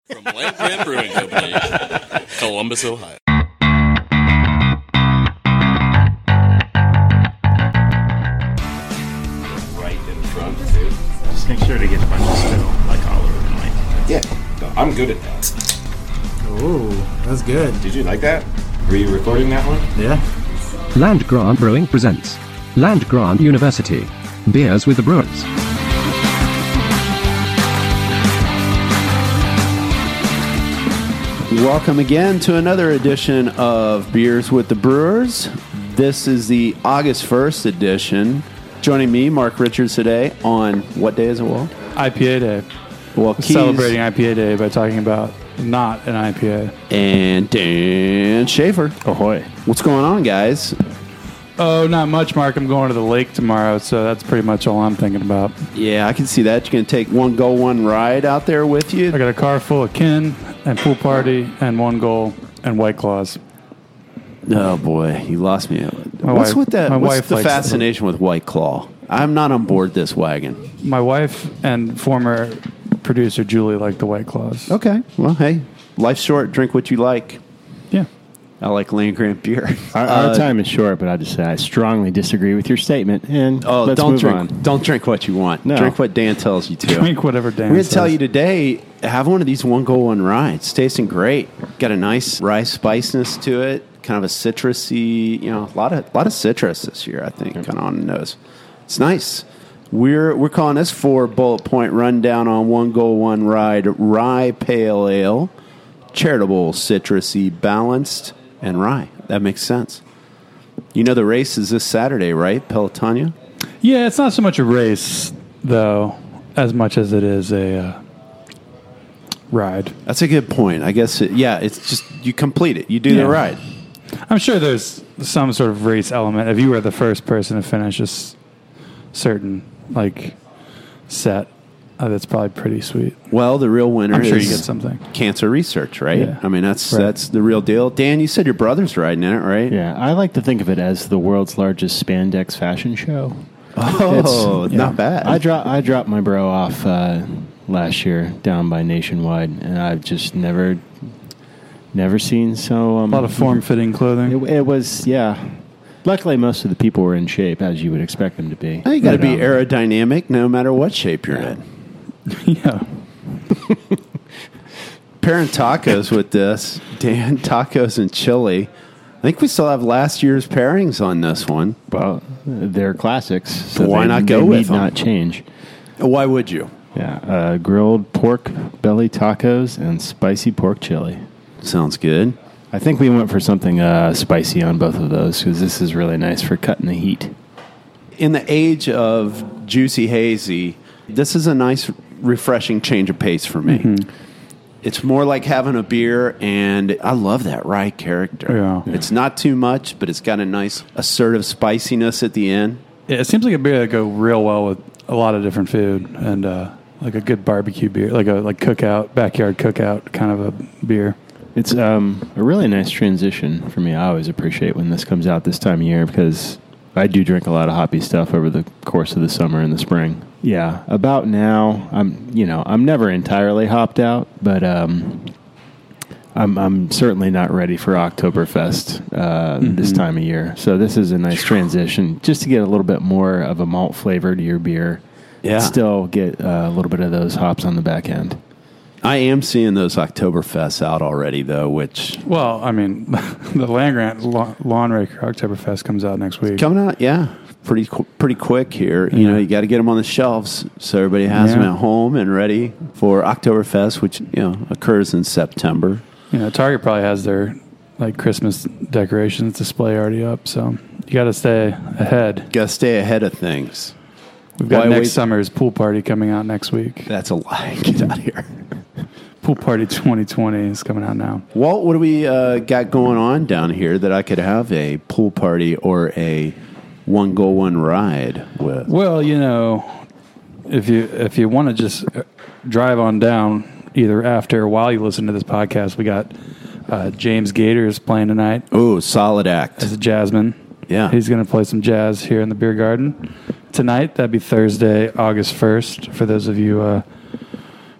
From Land Grant Brewing Company, Columbus, Ohio. Right in front, too. Just make sure to get a bunch of spill, like all over the mic. Yeah, no, I'm good at that. Ooh, that's good. Did you like that? Were you recording that one? Yeah. Land Grant Brewing presents Land Grant University. Beers with the Brewers. Welcome again to another edition of Beers with the Brewers. This is the August 1st edition. Joining me, Mark Richards, today on what day is it, Will? IPA Day. Well, Keys Celebrating IPA Day by talking about not an IPA. and Dan Schaefer. Ahoy. What's going on, guys? Oh, not much, Mark. I'm going to the lake tomorrow, so that's pretty much all I'm thinking about. Yeah, I can see that. You're going to take one go, one ride out there with you. I got a car full of kin and pool party and one goal and White Claws. Oh, boy, you lost me. My What's wife- with that? my What's wife the likes fascination with White Claw? I'm not on board this wagon. My wife and former producer Julie like the White Claws. Okay, well, hey, life's short. Drink what you like. Yeah. I like Land Grant beer. Our time is short, but I just say I strongly disagree with your statement. And let's don't move drink. on. Don't drink what you want. No. Drink what Dan tells you to. Drink whatever Dan We're going to says. tell you today. Have one of these one go one rye. It's tasting great. Got a nice rye spiciness to it. Kind of a citrusy. You know, a lot of citrus this year. I think kind of on the nose. It's nice. We're calling this 4 bullet point rundown on one go one ride rye pale ale, charitable, citrusy, balanced, and rye. That makes sense. You know the race is this Saturday, right, Pelotonia? Yeah, it's not so much a race, though, as much as it is a ride. That's a good point. I guess, it's just you complete it. You do the Yeah. ride. I'm sure there's some sort of race element. If you were the first person to finish a certain, set, that's probably pretty sweet. Well, the real winner I'm sure is you get something. cancer research, right? Yeah. I mean, that's Right. that's the real deal. Dan, you said your brother's riding in it, right? Yeah, I like to think of it as the world's largest spandex fashion show. Oh, Yeah. not bad. I dropped my bro off last year down by Nationwide, and I've just never seen so A lot of form-fitting clothing. It was, yeah. Luckily, most of the people were in shape, as you would expect them to be. You got to But, be aerodynamic no matter what shape you're in. Yeah. Pairing tacos with this, Dan, tacos and chili. I think we still have last year's pairings on this one. Well, they're classics, so Why they, not go they with need them? not change. Why would you? Yeah, grilled pork belly tacos and spicy pork chili. Sounds good. I think we went for something spicy on both of those because this is really nice for cutting the heat. In the age of juicy hazy, this is a nice, refreshing change of pace for me. Mm-hmm. It's more like having a beer, and I love that rye character. Yeah. It's not too much, but it's got a nice assertive spiciness at the end. Yeah, it seems like a beer that go real well with a lot of different food and like a good barbecue beer, like cookout, backyard cookout kind of a beer. It's a really nice transition for me. I always appreciate when this comes out this time of year because I do drink a lot of hoppy stuff over the course of the summer and the spring. Yeah, about now, I'm never entirely hopped out, but I'm certainly not ready for Oktoberfest this time of year. So this is a nice transition just to get a little bit more of a malt flavor to your beer. Yeah. Still get a little bit of those hops on the back end. I am seeing those Oktoberfests out already, though, which... Well, I mean, the Land Grant Lawn Raker Oktoberfest comes out next week. Coming out, yeah, pretty quick here. You know, you got to get them on the shelves so everybody has them at home and ready for Oktoberfest, which occurs in September. Target probably has their Christmas decorations display already up, so you got to stay ahead. Got to stay ahead of things. We've got Why next wait? summer's pool party coming out next week. That's a lie. Get out of here. Pool Party 2020 is coming out now. Walt, what do we got going on down here that I could have a pool party or a one go one ride with? Well, if you want to just drive on down either after or while you listen to this podcast, we got James Gators playing tonight Oh, solid act. as a jazzman. Yeah. He's going to play some jazz here in the beer garden tonight. That'd be Thursday, August 1st, for those of you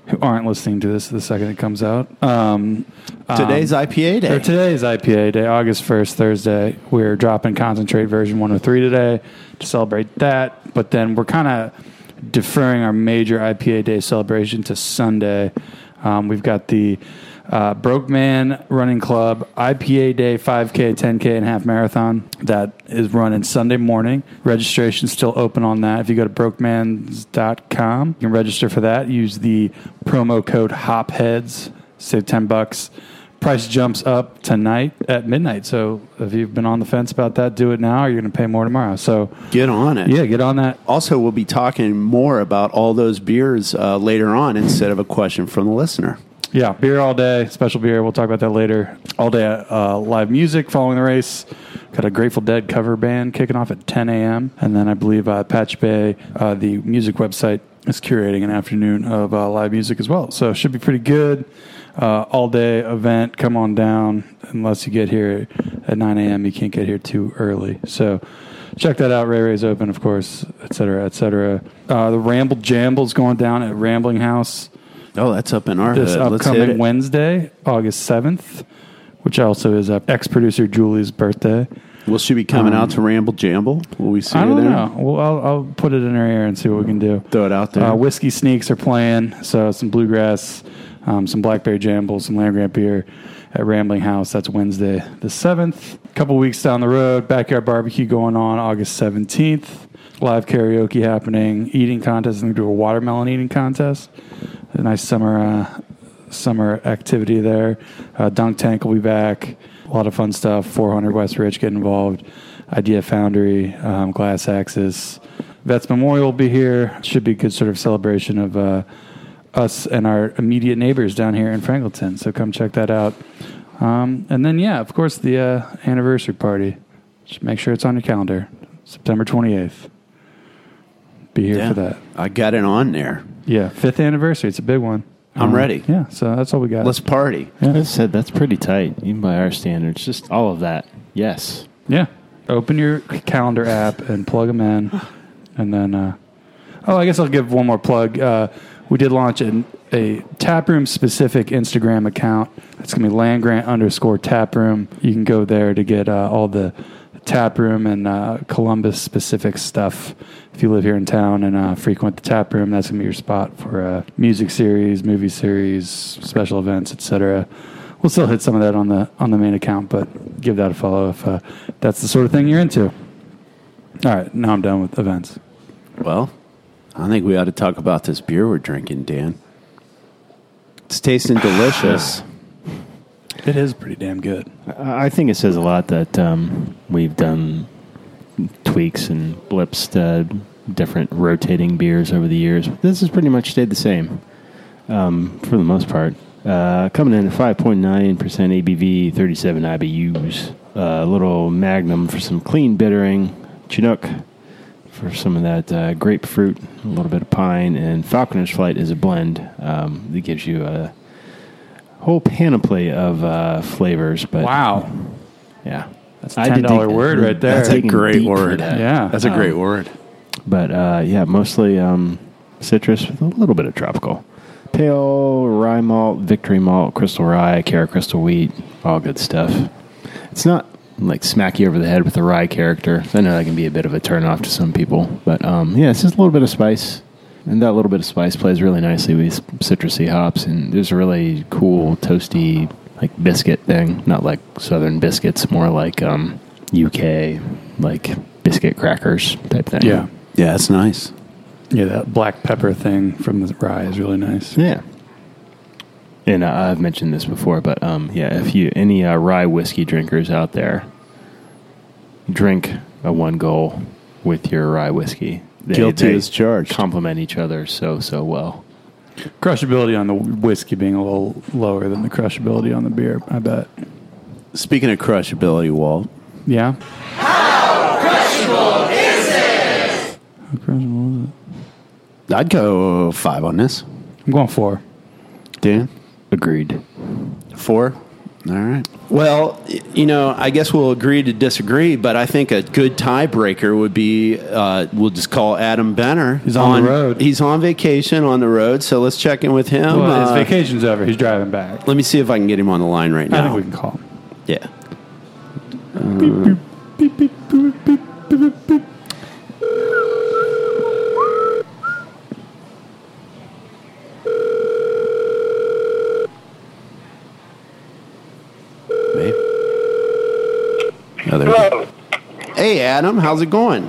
who aren't listening to this the second it comes out. Today's IPA day. Today's IPA day, August 1st, Thursday. We're dropping Concentrate version 103 today to celebrate that. But then we're kind of deferring our major IPA day celebration to Sunday. We've got the Broke Man Running Club IPA Day 5K, 10K, and half marathon that is running Sunday morning. Registration's still open on that. If you go to brokemans.com, you can register for that. Use the promo code HOPHEADS, save $10. Price jumps up tonight at midnight. So if you've been on the fence about that, do it now, or you're going to pay more tomorrow. So get on it. Yeah, get on that. Also, we'll be talking more about all those beers later on instead of a question from the listener. Yeah, beer all day, special beer. We'll talk about that later. All day live music following the race. Got a Grateful Dead cover band kicking off at 10 a.m. And then I believe Patch Bay, the music website, is curating an afternoon of live music as well. So it should be pretty good. All day event. Come on down. Unless you get here at 9 a.m., you can't get here too early. So check that out. Ray Ray's open, of course, et cetera, et cetera. The Ramble Jamble's going down at Rambling House. Oh, that's up in our this hood. Let's hit upcoming it. Wednesday, August 7th, which also is ex-producer Julie's birthday. Will she be coming out to Ramble Jamble? Will we see I her don't there? know. Well, I'll put it in her ear and see what we can do. Throw it out there. Whiskey Sneaks are playing, so some bluegrass, some blackberry jamble, some land grant beer at Rambling House. That's Wednesday the 7th. A couple weeks down the road, backyard barbecue going on August 17th. Live karaoke happening, eating contest. I'm going to do a watermelon eating contest. A nice summer activity there. Dunk Tank will be back. A lot of fun stuff. 400 West Ridge getting involved. Idea Foundry, Glass Axis. Vets Memorial will be here. Should be a good sort of celebration of us and our immediate neighbors down here in Franklinton. So come check that out. And then, yeah, of course, the anniversary party. Just make sure it's on your calendar. September 28th. Be here for that. I got it on there. Yeah, 5th anniversary. It's a big one. I'm ready. Yeah, so that's all we got. Let's party. Yeah. I said that's pretty tight, even by our standards. Just all of that. Yes. Yeah. Open your calendar app and plug them in. And then, I guess I'll give one more plug. We did launch a Taproom-specific Instagram account. It's going to be landgrant_taproom. You can go there to get all the Taproom and Columbus-specific stuff. If you live here in town and frequent the Taproom, that's going to be your spot for music series, movie series, special events, etc. We'll still hit some of that on the main account, but give that a follow if that's the sort of thing you're into. All right, now I'm done with events. Well, I think we ought to talk about this beer we're drinking, Dan. It's tasting delicious. It is pretty damn good. I think it says a lot that we've done tweaks and blips to different rotating beers over the years. This has pretty much stayed the same for the most part. Coming in at 5.9% ABV, 37 IBUs. A little Magnum for some clean bittering. Chinook for some of that grapefruit, a little bit of pine. And Falconer's Flight is a blend that gives you a whole panoply of flavors. But Wow. yeah. That's a $10 word right there. That's a great word. Yeah. That's a great word. But yeah, mostly citrus with a little bit of tropical. Pale rye malt, Victory malt, crystal rye, Cara crystal wheat, all good stuff. It's not like smack you over the head with the rye character. I know that can be a bit of a turnoff to some people. But yeah, it's just a little bit of spice. And that little bit of spice plays really nicely with citrusy hops. And there's a really cool, toasty, like biscuit thing. Not like Southern biscuits, more like UK, like biscuit crackers type thing. Yeah. Yeah, it's nice. Yeah, that black pepper thing from the rye is really nice. Yeah. And I've mentioned this before, but yeah, if you any rye whiskey drinkers out there, drink a One Goal with your rye whiskey. Guilty as charged. Complement each other so well. Crushability on the whiskey being a little lower than the crushability on the beer, I bet. Speaking of crushability, Walt. Yeah? How crushable is it? How crushable is it? I'd go 5 on this. I'm going 4. Dan? Agreed. 4? All right. Well, I guess we'll agree to disagree, but I think a good tiebreaker would be we'll just call Adam Benner. He's on the road. He's on vacation on the road, so let's check in with him. Well, his vacation's over. He's driving back. Let me see if I can get him on the line right now. I think we can call him. Yeah. Beep, beep, boop, beep, beep, beep, beep. Maybe. Oh, there hey, Adam, how's it going?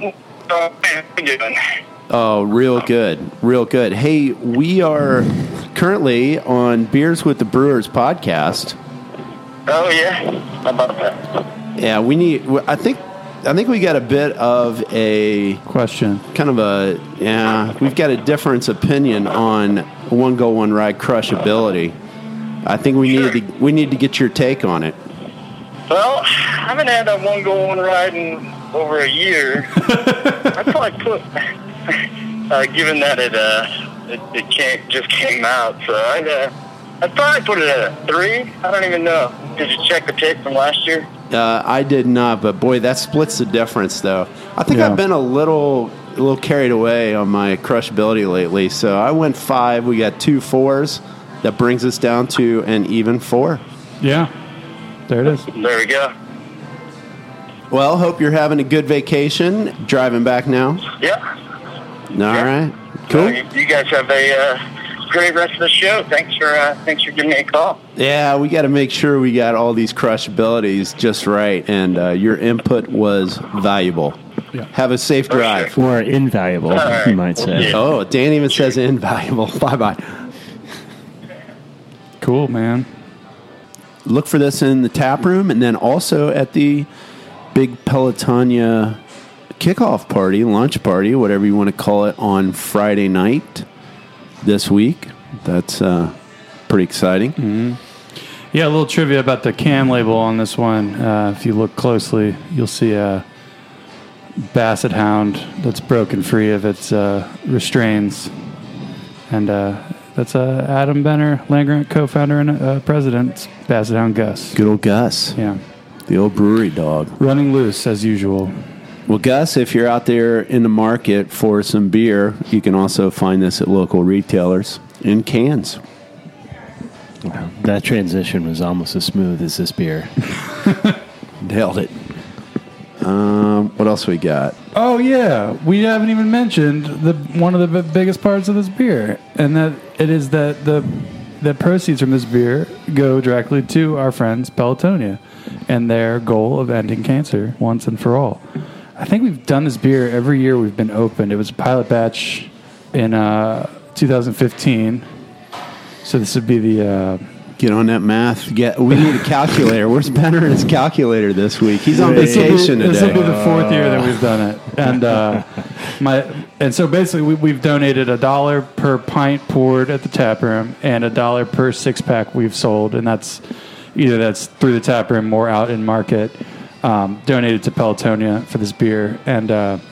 Oh, real good. Real good. Hey, we are currently on Beers with the Brewers podcast. Oh, yeah? How about that? Yeah, I think we got a bit of a Question. kind of we've got a difference opinion on one go one ride crushability. I think we need to get your take on it. Well, I haven't had that one go one ride in over a year. I'd probably put, given that it just came out, so I'd probably put it at a 3. I don't even know. Did you check the tape from last year? I did not, but boy, that splits the difference, though. I think I've been a little carried away on my crushability lately, so I went 5. We got 2 4s. That brings us down to an even 4. Yeah. There it is. There we go. Well, hope you're having a good vacation. Driving back now? Yeah. All right. Cool. You guys have a great rest of the show. Thanks for giving me a call. Yeah, we got to make sure we got all these crushabilities just right, and your input was valuable. Yeah. Have a safe drive. Or invaluable, you might say. Yeah. Oh, Dan even says invaluable. Bye-bye. Cool, man. Look for this in the tap room, and then also at the big Pelotonia kickoff party, lunch party, whatever you want to call it, on Friday night this week. That's pretty exciting. Mm-hmm. Yeah, a little trivia about the cam label on this one. If you look closely, you'll see a Basset Hound that's broken free of its restraints. And that's Adam Benner, Land-Grant co-founder and president, Basset Hound Gus. Good old Gus. Yeah. The old brewery dog. Running loose, as usual. Well, Gus, if you're out there in the market for some beer, you can also find this at local retailers in cans. That transition was almost as smooth as this beer. Nailed it. What else we got? Oh yeah, we haven't even mentioned one of the biggest parts of this beer, and that it is that the proceeds from this beer go directly to our friends Pelotonia and their goal of ending cancer once and for all. I think we've done this beer every year we've been opened. It was a pilot batch in 2015, so this would be the. Get on that math. We need a calculator. Where's Benner and his calculator this week? He's on vacation today. This will be the 4th year that we've done it, and so basically we've donated $1 per pint poured at the tap room and $1 per 6-pack we've sold, and that's through the tap room or out in market. Donated to Pelotonia for this beer, and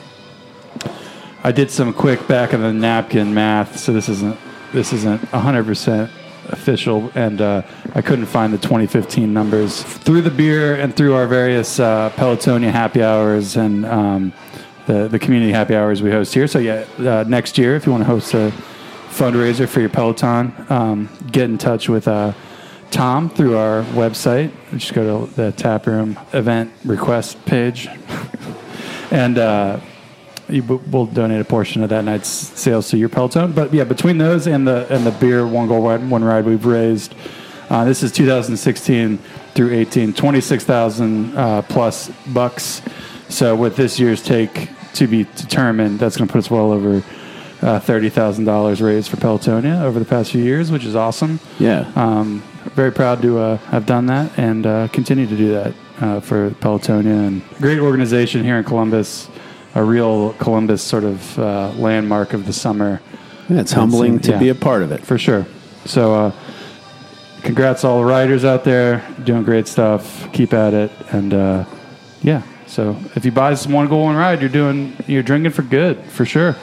I did some quick back of the napkin math, so this isn't 100% official, and I couldn't find the 2015 numbers through the beer and through our various Pelotonia happy hours and the community happy hours we host here. So next year, if you want to host a fundraiser for your Peloton, get in touch with Tom through our website. Just go to the Taproom event request page, and we'll donate a portion of that night's sales to your Peloton. But yeah, between those and the beer one goal one ride, we've raised. This is 2016 through 18, $26,000 plus bucks. So with this year's take to be determined, that's going to put us well over $30,000 raised for Pelotonia over the past few years, which is awesome. Yeah. Very proud to have done that and continue to do that for Pelotonia. And great organization here in Columbus, a real Columbus sort of landmark of the summer. Yeah, it's humbling to be a part of it. For sure. So congrats to all the riders out there, doing great stuff. Keep at it. And so if you buy some one goal one ride, you're drinking for good, for sure.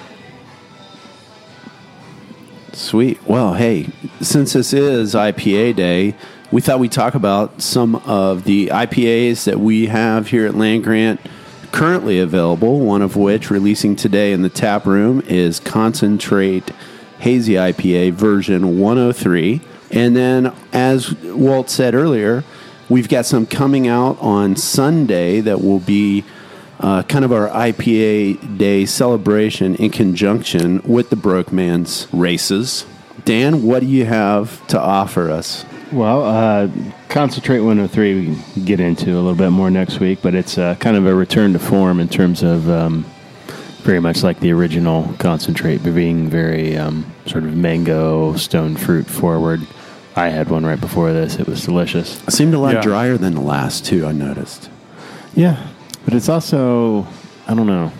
Sweet. Well, hey, since this is IPA day, we thought we'd talk about some of the IPAs that we have here at Land Grant currently available, one of which releasing today in the tap room is Concentrate Hazy IPA version 103. And then, as Walt said earlier, we've got some coming out on Sunday that will be kind of our IPA Day celebration in conjunction with the Broke-Mans races. Dan, what do you have to offer us? Well, Concentrate 103 we can get into a little bit more next week, but it's kind of a return to form in terms of very much like the original Concentrate, being very sort of mango, stone fruit forward. I had one right before this. It was delicious. It seemed a lot drier than the last two, I noticed. Yeah, but it's also, I don't know.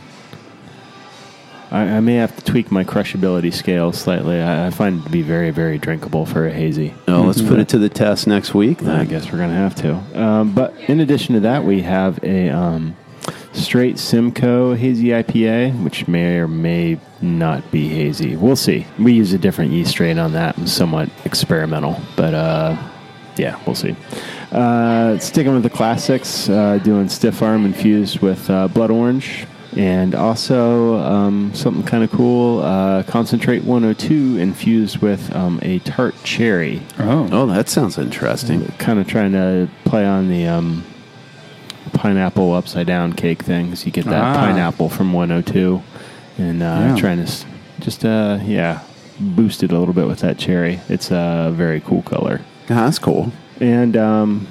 I may have to tweak my crushability scale slightly. I find it to be very, very drinkable for a hazy. Oh, let's put it to the test next week, then. I guess we're going to have to. But in addition to that, we have a straight Simcoe hazy IPA, which may or may not be hazy. We'll see. We use a different yeast strain on that and somewhat experimental. But, yeah, we'll see. Sticking with the classics, doing Stiff Arm infused with blood orange. And also something kind of cool, Concentrate 102 infused with a tart cherry. Oh, that sounds interesting. Kind of trying to play on the pineapple upside down cake thing, because you get that pineapple from 102. And trying to just, boost it a little bit with that cherry. It's a very cool color. Yeah, that's cool. And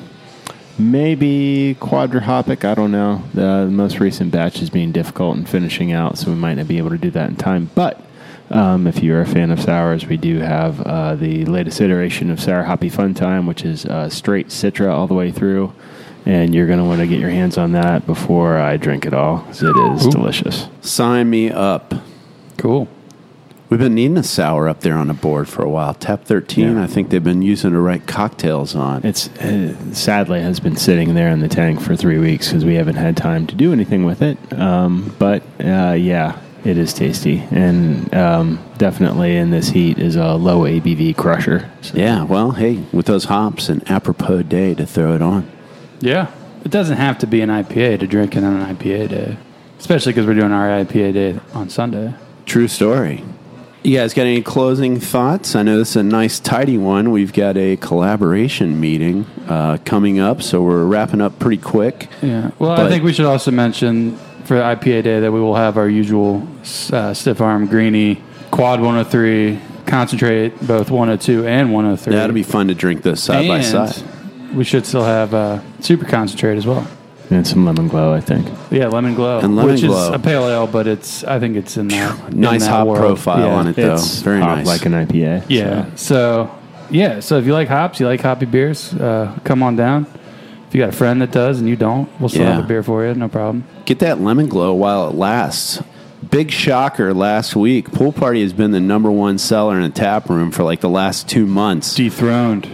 maybe Quadra-Hopic, I don't know. The most recent batch is being difficult in finishing out, so we might not be able to do that in time. But if you're a fan of sours, we do have the latest iteration of Sour Hoppy Fun Time, which is straight Citra all the way through. And you're going to want to get your hands on that before I drink it all, because it is delicious. Sign me up. Cool. We've been needing a sour up there on the board for a while. Tap 13, I think they've been using to write cocktails on. It's sadly has been sitting there in the tank for 3 weeks because we haven't had time to do anything with it. But it is tasty. And definitely in this heat is a low ABV crusher. So. Yeah, well, hey, with those hops, an apropos day to throw it on. Yeah. It doesn't have to be an IPA to drink it on an IPA day, especially because we're doing our IPA day on Sunday. True story. You guys got any closing thoughts? I know this is a nice, tidy one. We've got a collaboration meeting coming up, so we're wrapping up pretty quick. Yeah. Well, I think we should also mention for IPA Day that we will have our usual Stiff Arm Greenie, Quad 103, Concentrate, both 102 and 103. That'll be fun to drink those side by side. We should still have Super Concentrate as well. And some Lemon Glow, I think. Yeah, Lemon Glow. And Lemon Glow. Is a pale ale, but I think it's in that. Nice hop profile on it, though. It's very nice. Like an IPA. Yeah. So if you like hops, you like hoppy beers, come on down. If you got a friend that does and you don't, we'll still have a beer for you, no problem. Get that Lemon Glow while it lasts. Big shocker last week. Pool Party has been the number 1 seller in a tap room for like the last 2 months. Dethroned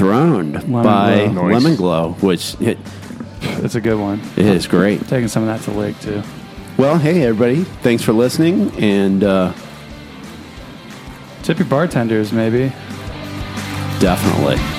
by Lemon Glow, which... It's a good one. It is great. Taking some of that to the lake, too. Well, hey, everybody. Thanks for listening. And tip your bartenders, maybe. Definitely.